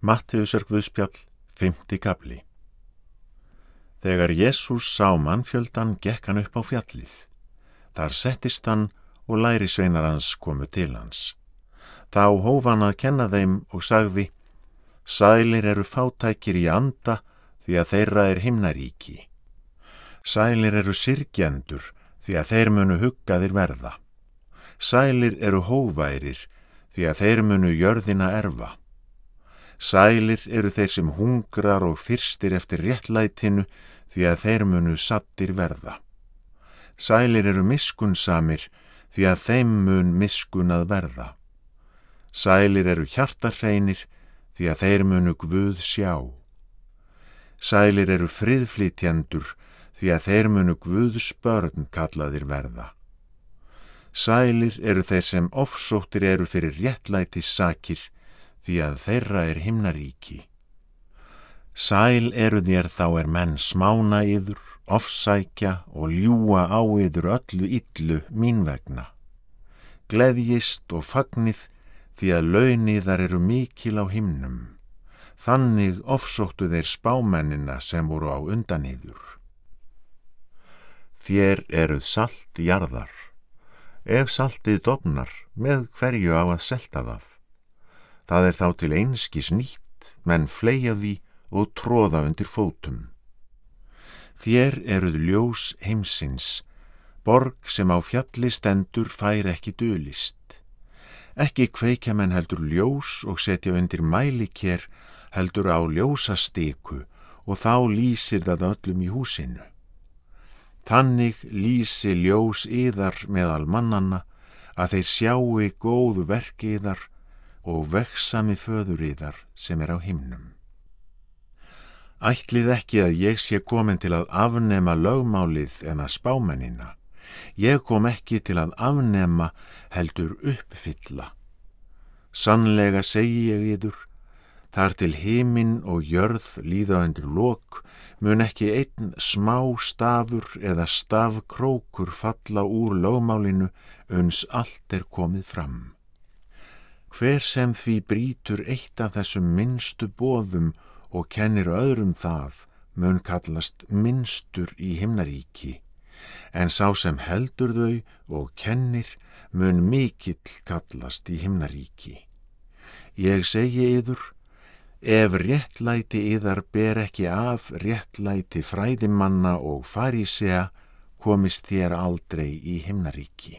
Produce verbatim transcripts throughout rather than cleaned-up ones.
Mattheusar guðspjall, fimmti kafli. Þegar Jesús sá mannfjöldan gekk hann upp á fjallið. Þar settist hann og lærisveinar hans komu til hans. Þá hóf hann að kenna þeim og sagði: Sælir eru fátækir í anda, því að þeirra er himnaríki. Sælir eru syrgjendur, því að þeir munu huggaðir verða. Sælir eru hóværir, því að þeir munu jörðina erfa. Sælir eru þeir sem hungrar og þyrstir eftir réttlætinu, því að þeir munu saddir verða. Sælir eru miskunnsamir, því að þeim mun miskunnað verða. Sælir eru hjartarhreinir, því að þeir munu Guð sjá. Sælir eru friðflytjendur, því að þeir munu Guðs börn kallaðir verða. Sælir eru þeir sem ofsóttir eru fyrir réttlætis sakir, því að þeirra er himnaríki. Sæl eru þér þá er menn smána yður, ofsækja og ljúga á yður öllu illu mín vegna. Gleðjist og fagnið, því að laun yðar eru mikil á himnum. Þannig ofsóttu þeir spámennina sem voru á undan yður. Þér eruð salt jarðar. Ef saltið dofnar, með hverju á að selta það? Það er þá til einskis nýtt, menn fleygja því og troða undir fótum. Þér eruð ljós heimsins, borg sem á fjalli stendur fær ekki dulist. Ekki kveikja menn heldur ljós og setja undir mæliker, heldur á ljósastiku, og þá lýsir það öllum í húsinu. Þannig lýsi ljós yðar meðal mannanna, að þeir sjáu góðu verk yðar og vegsami föður yðar sem er á himnum. Ætlið ekki að ég sé komin til að afnema lögmálið en að spámennina. Ég kom ekki til að afnema, heldur uppfylla. Sannlega segi ég yður, þar til himinn og jörð líða undir lok, mun ekki einn smá stafur eða stafkrókur falla úr lögmálinu uns allt er komið fram. Hver sem því brýtur eitt af þessum minnstu boðum og kennir öðrum það, mun kallast minnstur í himnaríki, en sá sem heldur þau og kennir mun mikill kallast í himnaríki. Ég segi yður, ef réttlæti yðar ber ekki af réttlæti fræðimanna og farísea, komist þér aldrei í himnaríki.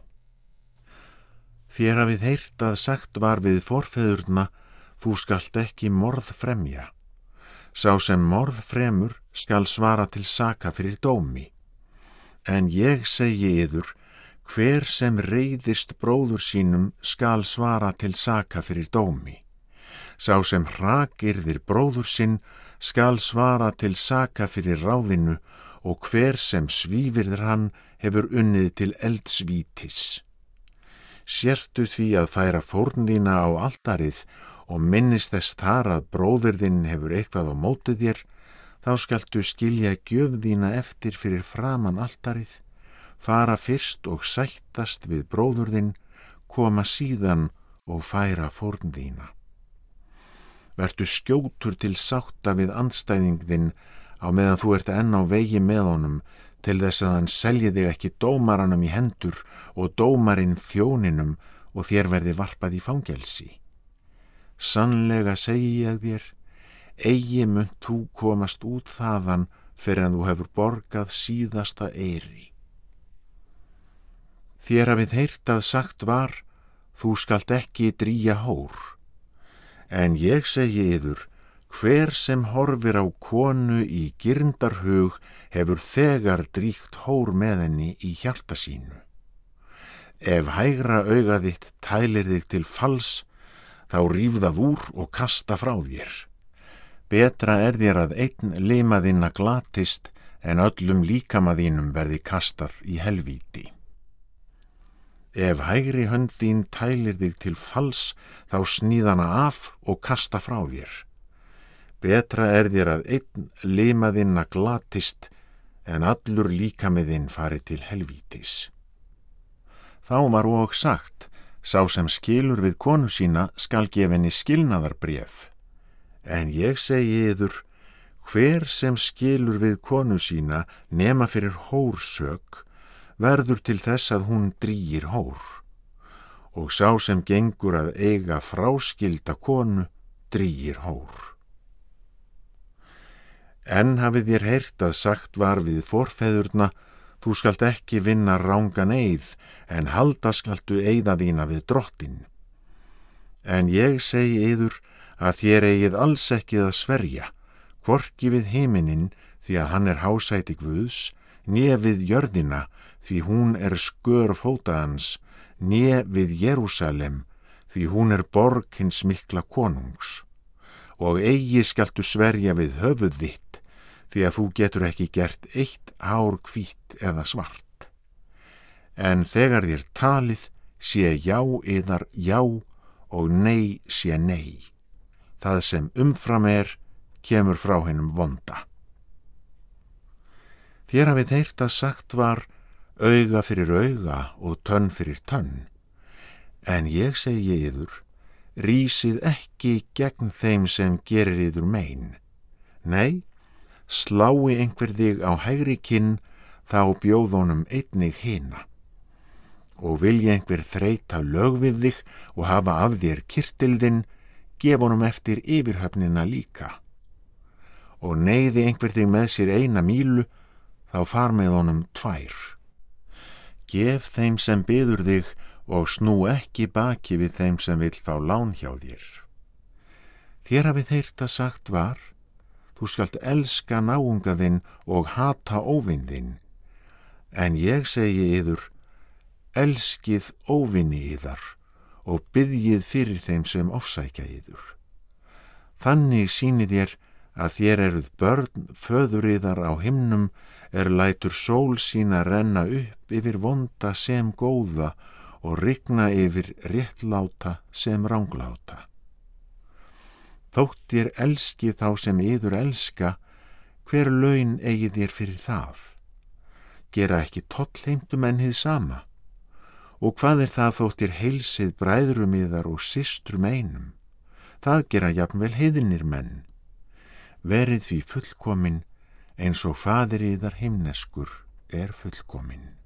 Þér hafið heyrt að sagt var við forfeðurna, þú skalt ekki morð fremja. Sá sem morð fremur skal svara til saka fyrir dómi. En ég segi yður, hver sem reiðist bróður sínum skal svara til saka fyrir dómi. Sá sem hrakyrðir bróður sinn skal svara til saka fyrir ráðinu, og hver sem svívirðir hann hefur unnið til eldsvítis. Sértu því að færa fórn þína á altarið og minnist þess þar að bróðir þinn hefur eitthvað á móti þér, þá skaltu skilja gjöf þína eftir fyrir framan altarið, fara fyrst og sættast við bróður þinn, koma síðan og færa fórn þína. Vertu skjótur til sátta við andstæðing þinn á meðan þú ert enn á vegi með honum, til þess að hann selji þig ekki dómaranum í hendur og dómarinn þjóninum og þér verði varpað í fangelsi. Sannlega segi ég þér, eigi munt þú komast út þaðan fyrir en þú hefur borgað síðasta eyri. Þér hafið heyrt að sagt var, þú skalt ekki drýja hór. En ég segi yður, hver sem horfir á konu í girndarhug hefur þegar drýgt hór með henni í hjarta sínu. Ef hægra auga þitt tælir þig til falls, þá ríf það úr og kasta frá þér. Betra er þér að einn lima þinna glatist, en öllum líkama þínum verði kastað í helvíti. Ef hægri hönd þín tælir þig til falls, þá sníð hana af og kasta frá þér. Betra er þér að einn lima þinna glatist, en allur líkami þinn fari til helvítis. Þá var og sagt, sá sem skilur við konu sína skal gefa henni skilnaðarbréf, En ég segi yður, hver sem skilur við konu sína nema fyrir hórsök, verður til þess að hún drýgir hór. Og sá sem gengur að eiga fráskilda konu, drýgir hór. En hafið þér heyrt að sagt var við forfeðurna, þú skalt ekki vinna rangan eið, en halda skaltu eiða þína við drottinn. En ég segi yður að þér eigið alls ekki að sverja, hvorki við himininn, því að hann er hásæti Guðs, né við jörðina, því hún er skör fóta hans, né við Jerúsalem, því hún er borg hins mikla konungs. Og eigi skaltu sverja við höfuð þitt, því að þú getur ekki gert eitt hár hvítt eða svart. En þegar þér talið, sé já yðar já og nei sé nei. Það sem umfram er, kemur frá hinum vonda. Þér hafið heyrt að sagt var, auga fyrir auga og tönn fyrir tönn. En ég segi yður, rísið ekki gegn þeim sem gerir yður mein. Nei, slái einhver þig á hægri kinn, þá bjóð honum einnig hina. Og vilji einhver þreyta lög við þig og hafa af þér kyrtilðinn, gef honum eftir yfirhöfnina líka. Og neyði einhver þig með sér eina mílu, þá far með honum tvær. Gef þeim sem biður þig og snú ekki baki við þeim sem vill fá lán hjá þér. Þér hafið heyrt að sagt var, þú skalt elska náunga þinn og hata óvin þinn. En ég segi yður, elskið óvini yðar og biðjið fyrir þeim sem ofsækja yður. Þannig sýnið þér að þér eruð börn föður yðar á himnum, er lætur sól sína renna upp yfir vonda sem góða og rigna yfir réttláta sem rangláta. Þótt þér elski þá sem yður elska, hver laun eigið þér fyrir það? Gera ekki tollheimtumenn hið sama? Og hvað er það þótt þér heilsið bræðrum yðar og systrum einum? Það gera jafnvel heiðnir menn. Verið því fullkomin, eins og faðir yðar himneskur er fullkomin.